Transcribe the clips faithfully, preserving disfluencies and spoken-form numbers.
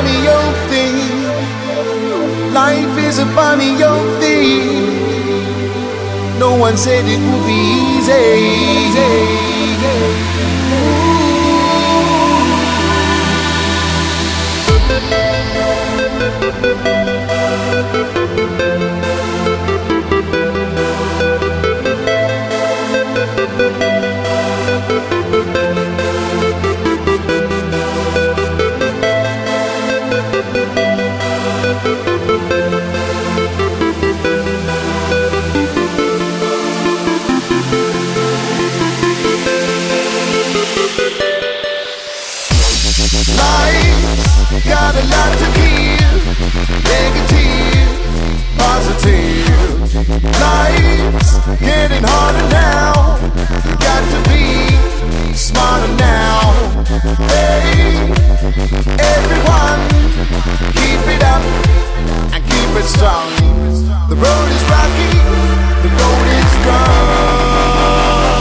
funny old thing. Life is a funny old thing. No one said it would be easy. Life's got a lot to give, negative, positive. Life's getting harder now, got to be smarter now. Hey, everyone, keep it up and keep it strong. The road is rocky, the road is strong.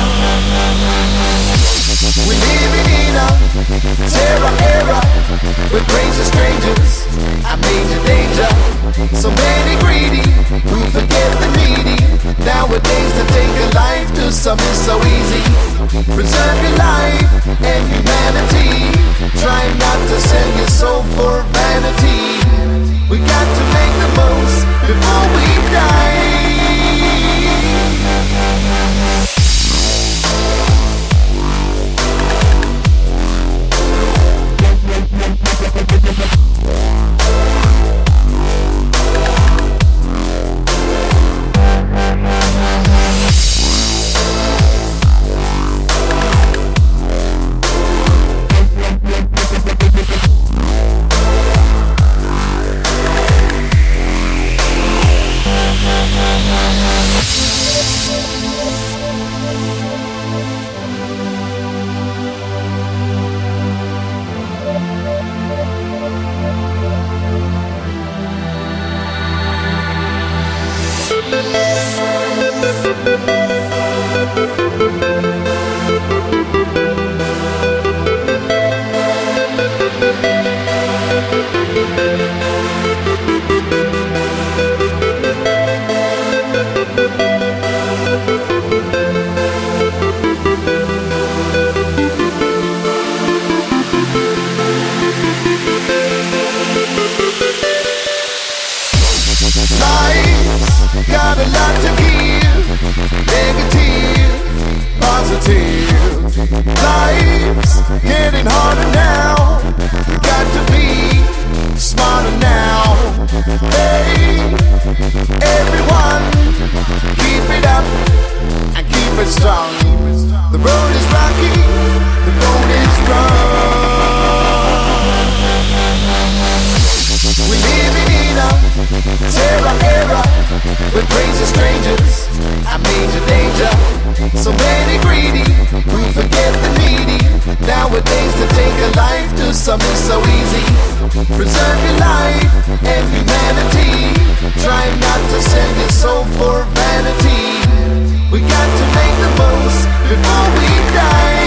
We're living in a terror era with crazy strangers and major danger. So many greedy who forget the needy. Nowadays to take a life to some is so easy. Preserve your life and humanity. Try not to sell your soul for vanity. We got to make the most before we die. Life's got a lot to give, negative, positive. Life's getting harder now, got to be smarter now. Hey, everyone, keep it up and keep it strong. The road is rocky, the road is strong. We're living in a terror era with crazy strangers and major danger. So many greedy who forget the needy. Nowadays to take a life to some is so easy. Preserve your life and humanity. Try not to sell your soul for vanity. We got to make the most before we die.